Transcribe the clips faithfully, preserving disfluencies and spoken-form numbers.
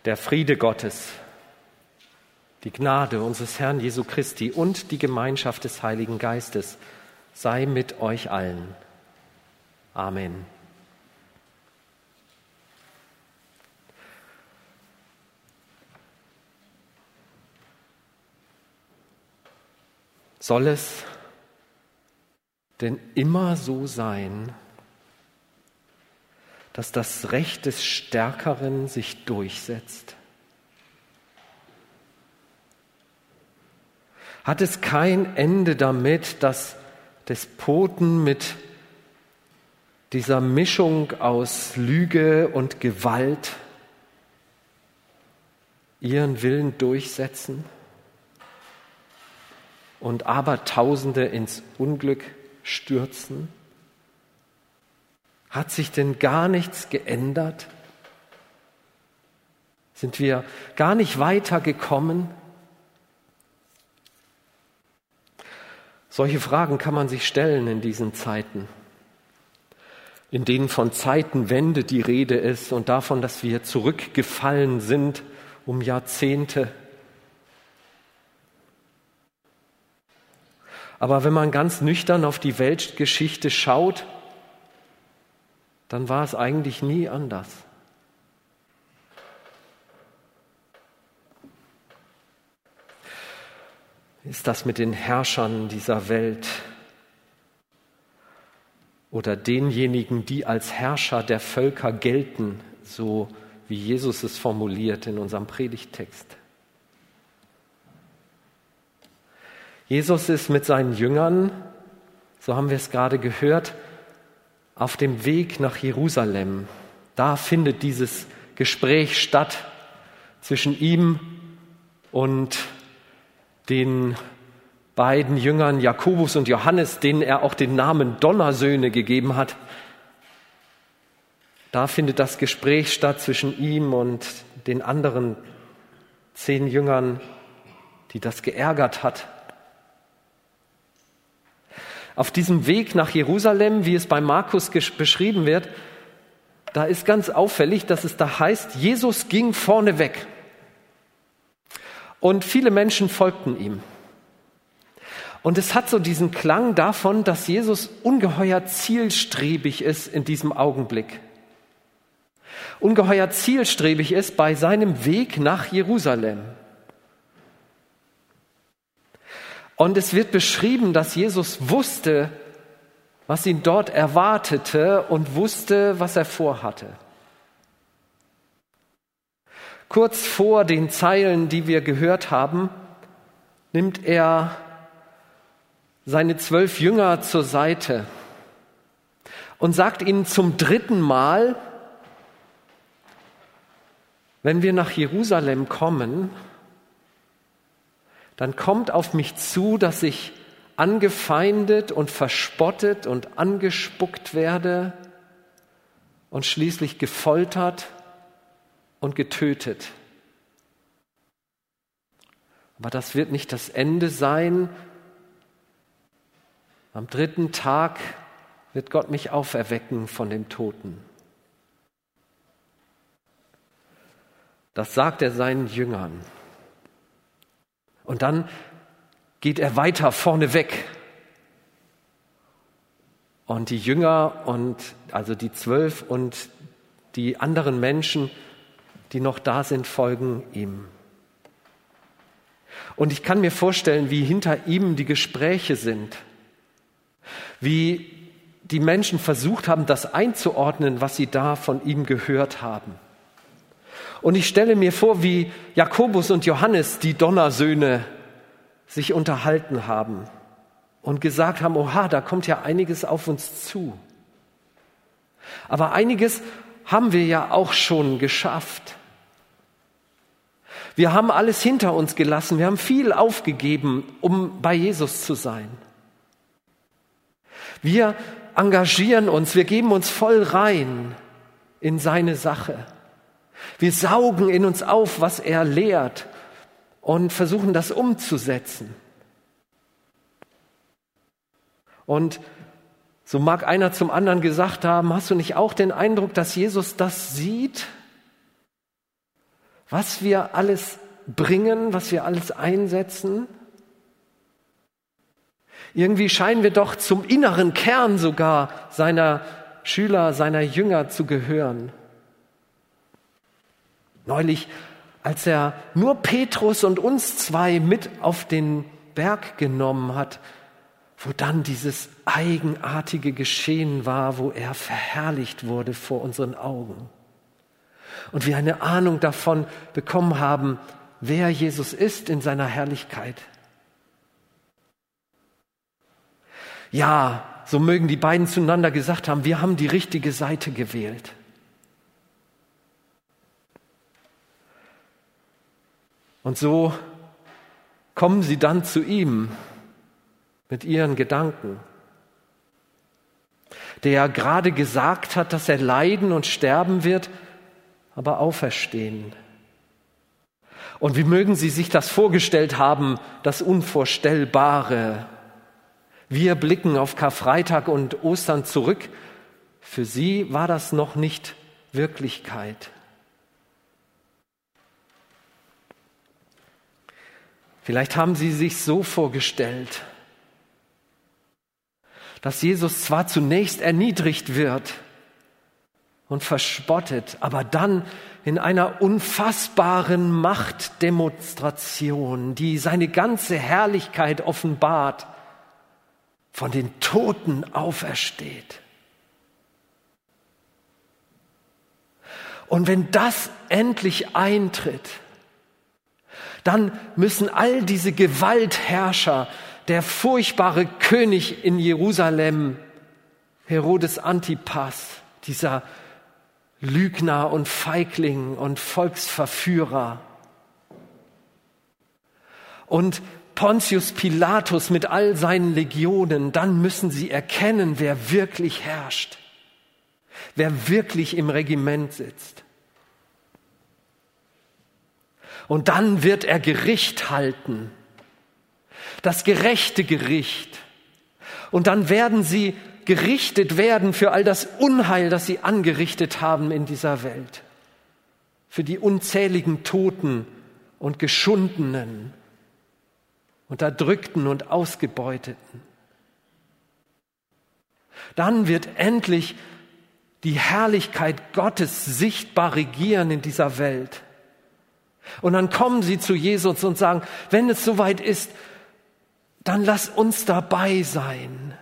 Der Friede Gottes, die Gnade unseres Herrn Jesu Christi und die Gemeinschaft des Heiligen Geistes sei mit euch allen. Amen. Soll es denn immer so sein, dass das Recht des Stärkeren sich durchsetzt? Hat es kein Ende damit, dass Despoten mit dieser Mischung aus Lüge und Gewalt ihren Willen durchsetzen und Abertausende ins Unglück stürzen? Hat sich denn gar nichts geändert? Sind wir gar nicht weiter gekommen? Solche Fragen kann man sich stellen in diesen Zeiten, in denen von Zeitenwende die Rede ist und davon, dass wir zurückgefallen sind um Jahrzehnte. Aber wenn man ganz nüchtern auf die Weltgeschichte schaut, dann war es eigentlich nie anders. Ist das mit den Herrschern dieser Welt oder denjenigen, die als Herrscher der Völker gelten, so wie Jesus es formuliert in unserem Predigttext? Jesus ist mit seinen Jüngern, so haben wir es gerade gehört, auf dem Weg nach Jerusalem. Da findet dieses Gespräch statt zwischen ihm und den beiden Jüngern Jakobus und Johannes, denen er auch den Namen Donnersöhne gegeben hat. Da findet das Gespräch statt zwischen ihm und den anderen zehn Jüngern, die das geärgert hat. Auf diesem Weg nach Jerusalem, wie es bei Markus beschrieben wird, da ist ganz auffällig, dass es da heißt, Jesus ging vorne weg. Und viele Menschen folgten ihm. Und es hat so diesen Klang davon, dass Jesus ungeheuer zielstrebig ist in diesem Augenblick. Ungeheuer zielstrebig ist bei seinem Weg nach Jerusalem. Und es wird beschrieben, dass Jesus wusste, was ihn dort erwartete und wusste, was er vorhatte. Kurz vor den Zeilen, die wir gehört haben, nimmt er seine zwölf Jünger zur Seite und sagt ihnen zum dritten Mal, wenn wir nach Jerusalem kommen, dann kommt auf mich zu, dass ich angefeindet und verspottet und angespuckt werde und schließlich gefoltert und getötet. Aber das wird nicht das Ende sein. Am dritten Tag wird Gott mich auferwecken von den Toten. Das sagt er seinen Jüngern. Und dann geht er weiter vorne weg. Und die Jünger und also die zwölf und die anderen Menschen, die noch da sind, folgen ihm. Und ich kann mir vorstellen, wie hinter ihm die Gespräche sind, wie die Menschen versucht haben, das einzuordnen, was sie da von ihm gehört haben. Und ich stelle mir vor, wie Jakobus und Johannes, die Donnersöhne, sich unterhalten haben und gesagt haben, oha, da kommt ja einiges auf uns zu. Aber einiges haben wir ja auch schon geschafft. Wir haben alles hinter uns gelassen, wir haben viel aufgegeben, um bei Jesus zu sein. Wir engagieren uns, wir geben uns voll rein in seine Sache. Wir saugen in uns auf, was er lehrt und versuchen das umzusetzen. Und so mag einer zum anderen gesagt haben, hast du nicht auch den Eindruck, dass Jesus das sieht, was wir alles bringen, was wir alles einsetzen? Irgendwie scheinen wir doch zum inneren Kern sogar seiner Schüler, seiner Jünger zu gehören. Neulich, als er nur Petrus und uns zwei mit auf den Berg genommen hat, wo dann dieses eigenartige Geschehen war, wo er verherrlicht wurde vor unseren Augen. Und wir eine Ahnung davon bekommen haben, wer Jesus ist in seiner Herrlichkeit. Ja, so mögen die beiden zueinander gesagt haben, wir haben die richtige Seite gewählt. Und so kommen sie dann zu ihm mit ihren Gedanken, der gerade gesagt hat, dass er leiden und sterben wird, aber auferstehen. Und wie mögen sie sich das vorgestellt haben, das Unvorstellbare? Wir blicken auf Karfreitag und Ostern zurück. Für sie war das noch nicht Wirklichkeit. Vielleicht haben sie sich so vorgestellt, dass Jesus zwar zunächst erniedrigt wird und verspottet, aber dann in einer unfassbaren Machtdemonstration, die seine ganze Herrlichkeit offenbart, von den Toten aufersteht. Und wenn das endlich eintritt, dann müssen all diese Gewaltherrscher, der furchtbare König in Jerusalem, Herodes Antipas, dieser Lügner und Feigling und Volksverführer, und Pontius Pilatus mit all seinen Legionen, dann müssen sie erkennen, wer wirklich herrscht, wer wirklich im Regiment sitzt. Und dann wird er Gericht halten, das gerechte Gericht. Und dann werden sie gerichtet werden für all das Unheil, das sie angerichtet haben in dieser Welt, für die unzähligen Toten und Geschundenen, Unterdrückten und Ausgebeuteten. Dann wird endlich die Herrlichkeit Gottes sichtbar regieren in dieser Welt. Und dann kommen sie zu Jesus und sagen, wenn es soweit ist, dann lass uns dabei sein.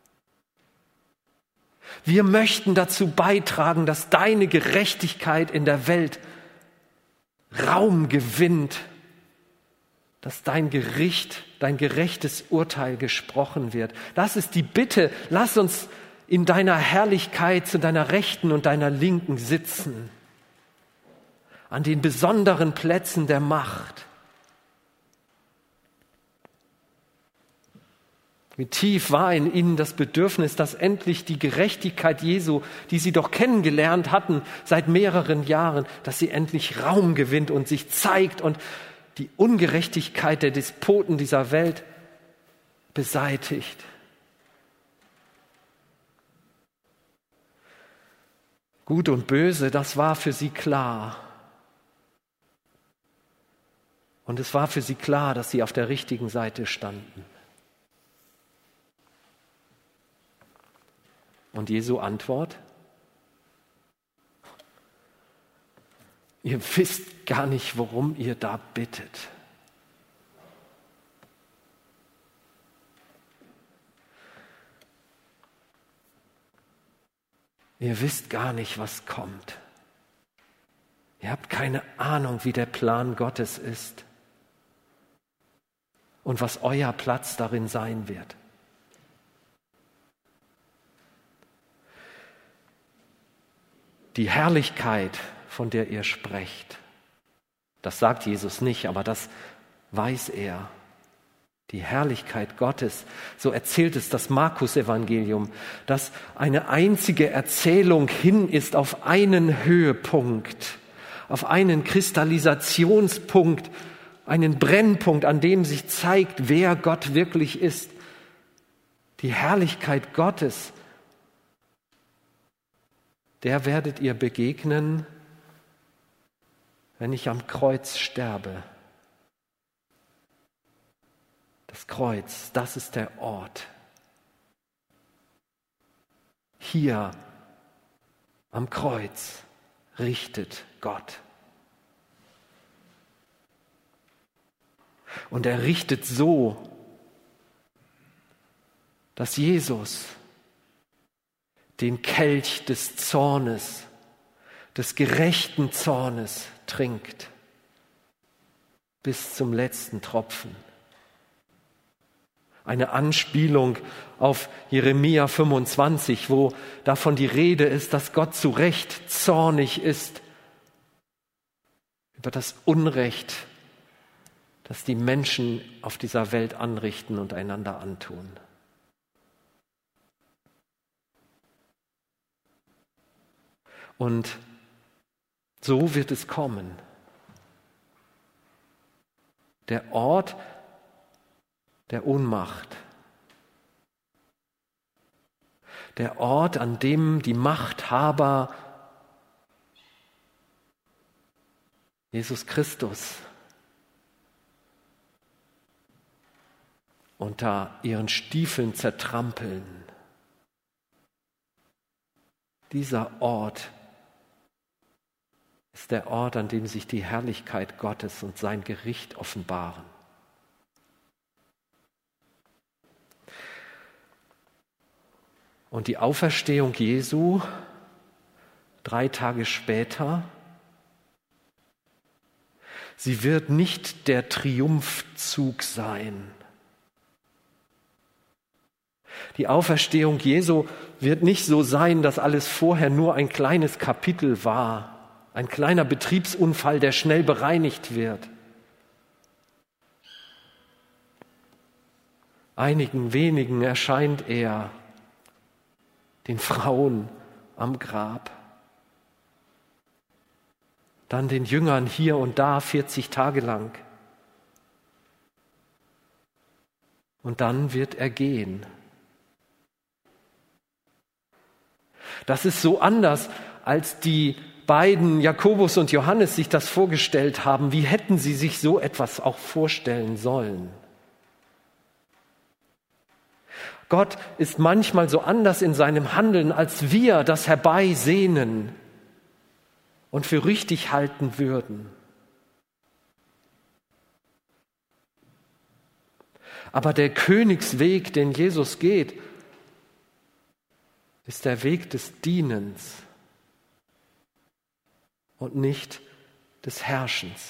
Wir möchten dazu beitragen, dass deine Gerechtigkeit in der Welt Raum gewinnt, dass dein Gericht, dein gerechtes Urteil gesprochen wird. Das ist die Bitte. Lass uns in deiner Herrlichkeit zu deiner Rechten und deiner Linken sitzen. An den besonderen Plätzen der Macht. Wie tief war in ihnen das Bedürfnis, dass endlich die Gerechtigkeit Jesu, die sie doch kennengelernt hatten seit mehreren Jahren, dass sie endlich Raum gewinnt und sich zeigt und die Ungerechtigkeit der Despoten dieser Welt beseitigt. Gut und Böse, das war für sie klar. Und es war für sie klar, dass sie auf der richtigen Seite standen. Und Jesu Antwort? Ihr wisst gar nicht, worum ihr da bittet. Ihr wisst gar nicht, was kommt. Ihr habt keine Ahnung, wie der Plan Gottes ist und was euer Platz darin sein wird. Die Herrlichkeit, von der ihr sprecht, das sagt Jesus nicht, aber das weiß er. Die Herrlichkeit Gottes, so erzählt es das Markus-Evangelium, dass eine einzige Erzählung hin ist auf einen Höhepunkt, auf einen Kristallisationspunkt, einen Brennpunkt, an dem sich zeigt, wer Gott wirklich ist. Die Herrlichkeit Gottes, der werdet ihr begegnen, wenn ich am Kreuz sterbe. Das Kreuz, das ist der Ort. Hier am Kreuz richtet Gott. Und er richtet so, dass Jesus den Kelch des Zornes, des gerechten Zornes trinkt, bis zum letzten Tropfen. Eine Anspielung auf Jeremia fünfundzwanzig, wo davon die Rede ist, dass Gott zu Recht zornig ist über das Unrecht, das die Menschen auf dieser Welt anrichten und einander antun. Und so wird es kommen. Der Ort der Ohnmacht. Der Ort, an dem die Machthaber Jesus Christus unter ihren Stiefeln zertrampeln. Dieser Ort ist der Ort, an dem sich die Herrlichkeit Gottes und sein Gericht offenbaren. Und die Auferstehung Jesu, drei Tage später, sie wird nicht der Triumphzug sein. Die Auferstehung Jesu wird nicht so sein, dass alles vorher nur ein kleines Kapitel war, ein kleiner Betriebsunfall, der schnell bereinigt wird. Einigen wenigen erscheint er, den Frauen am Grab, dann den Jüngern hier und da vierzig Tage lang. Und dann wird er gehen. Das ist so anders, als die beiden, Jakobus und Johannes, sich das vorgestellt haben. Wie hätten sie sich so etwas auch vorstellen sollen? Gott ist manchmal so anders in seinem Handeln, als wir das herbeisehnen und für richtig halten würden. Aber der Königsweg, den Jesus geht, ist der Weg des Dienens und nicht des Herrschens.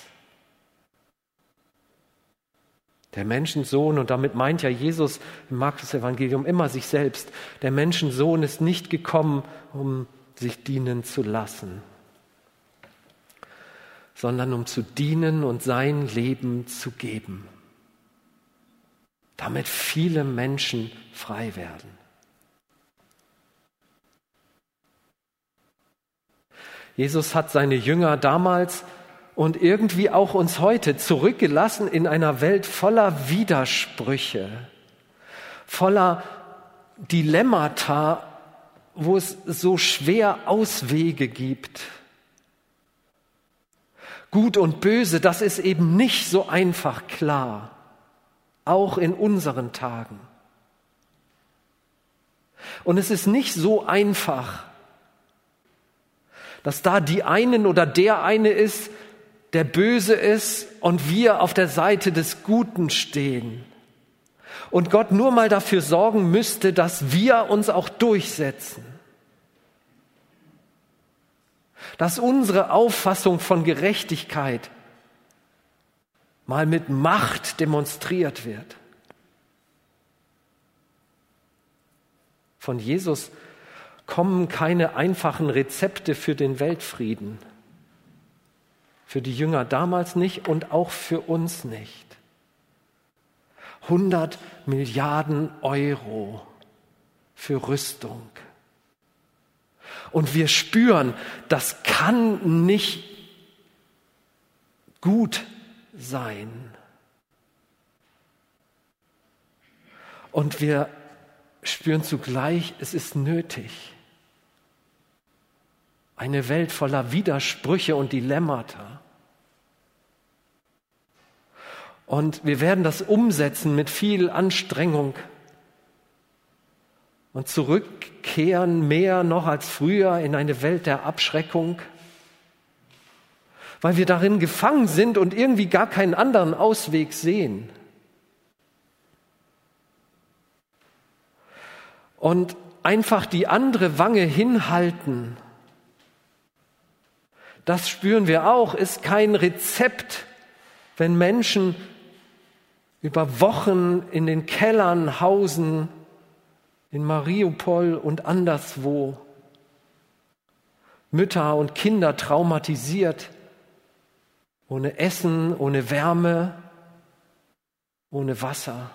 Der Menschensohn, und damit meint ja Jesus im Markus-Evangelium immer sich selbst, der Menschensohn ist nicht gekommen, um sich dienen zu lassen, sondern um zu dienen und sein Leben zu geben, damit viele Menschen frei werden. Jesus hat seine Jünger damals und irgendwie auch uns heute zurückgelassen in einer Welt voller Widersprüche, voller Dilemmata, wo es so schwer Auswege gibt. Gut und Böse, das ist eben nicht so einfach klar, auch in unseren Tagen. Und es ist nicht so einfach, dass da die einen oder der eine ist, der böse ist und wir auf der Seite des Guten stehen. Und Gott nur mal dafür sorgen müsste, dass wir uns auch durchsetzen. Dass unsere Auffassung von Gerechtigkeit mal mit Macht demonstriert wird. Von Jesus kommen keine einfachen Rezepte für den Weltfrieden. Für die Jünger damals nicht und auch für uns nicht. hundert Milliarden Euro für Rüstung. Und wir spüren, das kann nicht gut sein. Und wir spüren zugleich, es ist nötig. Eine Welt voller Widersprüche und Dilemmata. Und wir werden das umsetzen mit viel Anstrengung und zurückkehren mehr noch als früher in eine Welt der Abschreckung, weil wir darin gefangen sind und irgendwie gar keinen anderen Ausweg sehen. Und einfach die andere Wange hinhalten, das spüren wir auch, ist kein Rezept, wenn Menschen über Wochen in den Kellern hausen, in Mariupol und anderswo, Mütter und Kinder traumatisiert, ohne Essen, ohne Wärme, ohne Wasser.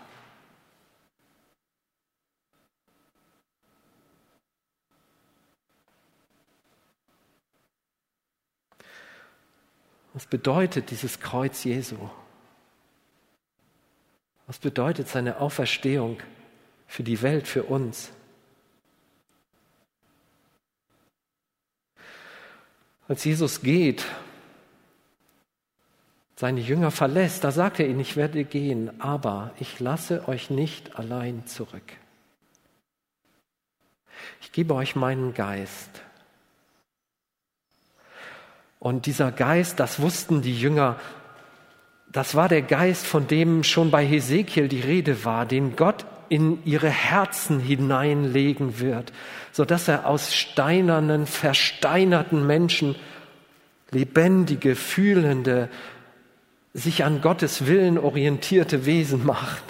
Was bedeutet dieses Kreuz Jesu? Was bedeutet seine Auferstehung für die Welt, für uns? Als Jesus geht, seine Jünger verlässt, da sagt er ihnen, ich werde gehen, aber ich lasse euch nicht allein zurück. Ich gebe euch meinen Geist. Und dieser Geist, das wussten die Jünger, das war der Geist, von dem schon bei Hesekiel die Rede war, den Gott in ihre Herzen hineinlegen wird, sodass er aus steinernen, versteinerten Menschen lebendige, fühlende, sich an Gottes Willen orientierte Wesen macht.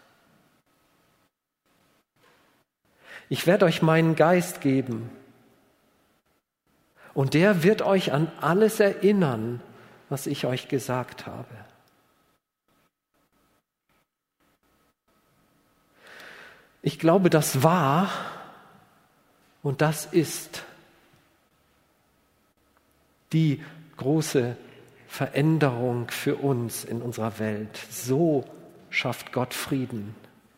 Ich werde euch meinen Geist geben. Und der wird euch an alles erinnern, was ich euch gesagt habe. Ich glaube, das war und das ist die große Veränderung für uns in unserer Welt. So schafft Gott Frieden,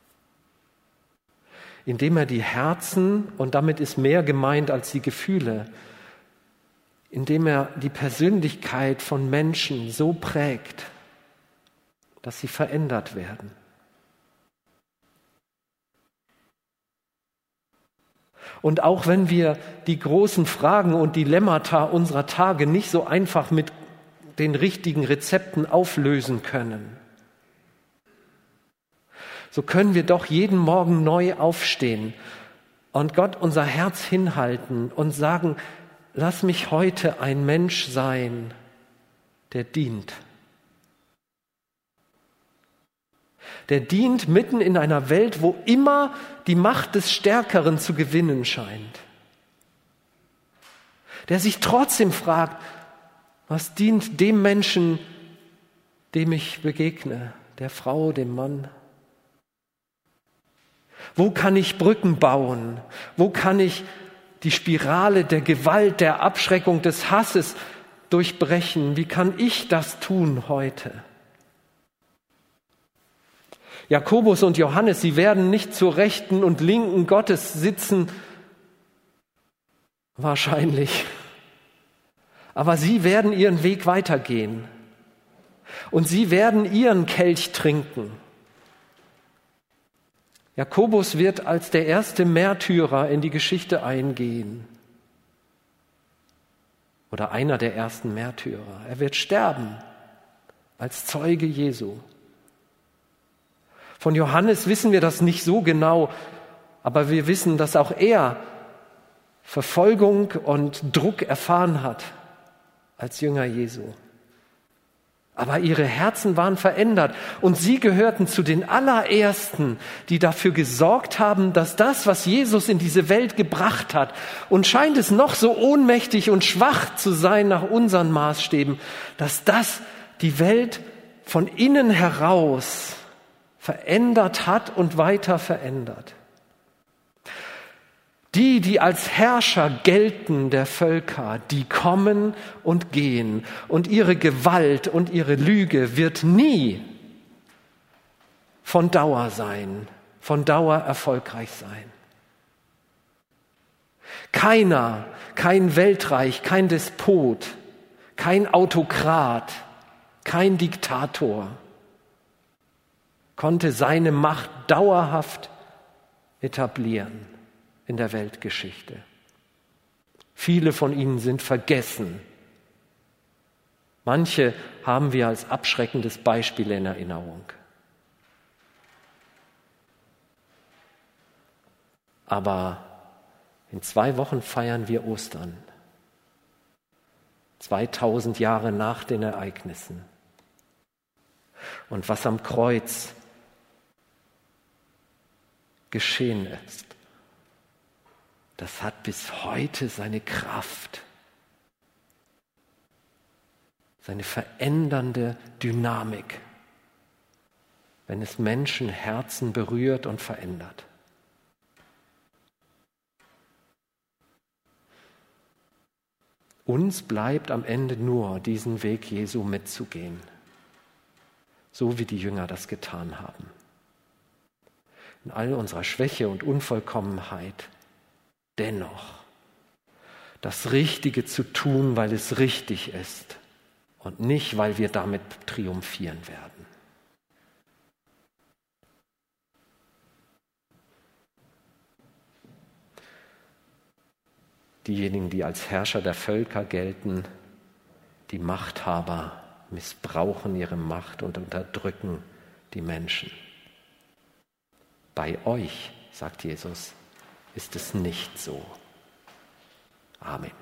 indem er die Herzen, und damit ist mehr gemeint als die Gefühle, indem er die Persönlichkeit von Menschen so prägt, dass sie verändert werden. Und auch wenn wir die großen Fragen und Dilemmata unserer Tage nicht so einfach mit den richtigen Rezepten auflösen können, so können wir doch jeden Morgen neu aufstehen und Gott unser Herz hinhalten und sagen, lass mich heute ein Mensch sein, der dient. Der dient mitten in einer Welt, wo immer die Macht des Stärkeren zu gewinnen scheint. Der sich trotzdem fragt, was dient dem Menschen, dem ich begegne, der Frau, dem Mann? Wo kann ich Brücken bauen? Wo kann ich die Spirale der Gewalt, der Abschreckung, des Hasses durchbrechen? Wie kann ich das tun heute? Jakobus und Johannes, sie werden nicht zur Rechten und Linken Gottes sitzen, wahrscheinlich. Aber sie werden ihren Weg weitergehen. Und sie werden ihren Kelch trinken. Jakobus wird als der erste Märtyrer in die Geschichte eingehen. Oder einer der ersten Märtyrer. Er wird sterben als Zeuge Jesu. Von Johannes wissen wir das nicht so genau, aber wir wissen, dass auch er Verfolgung und Druck erfahren hat als Jünger Jesu. Aber ihre Herzen waren verändert und sie gehörten zu den allerersten, die dafür gesorgt haben, dass das, was Jesus in diese Welt gebracht hat, und scheint es noch so ohnmächtig und schwach zu sein nach unseren Maßstäben, dass das die Welt von innen heraus verändert hat und weiter verändert. Die, die als Herrscher gelten der Völker, die kommen und gehen. Und ihre Gewalt und ihre Lüge wird nie von Dauer sein, von Dauer erfolgreich sein. Keiner, kein Weltreich, kein Despot, kein Autokrat, kein Diktator konnte seine Macht dauerhaft etablieren in der Weltgeschichte. Viele von ihnen sind vergessen. Manche haben wir als abschreckendes Beispiel in Erinnerung. Aber in zwei Wochen feiern wir Ostern. zweitausend Jahre nach den Ereignissen. Und was am Kreuz geschehen ist, das hat bis heute seine Kraft, seine verändernde Dynamik, wenn es Menschenherzen berührt und verändert. Uns bleibt am Ende nur, diesen Weg Jesu mitzugehen, so wie die Jünger das getan haben. In all unserer Schwäche und Unvollkommenheit dennoch das Richtige zu tun, weil es richtig ist und nicht, weil wir damit triumphieren werden. Diejenigen, die als Herrscher der Völker gelten, die Machthaber, missbrauchen ihre Macht und unterdrücken die Menschen. Bei euch, sagt Jesus, ist es nicht so. Amen.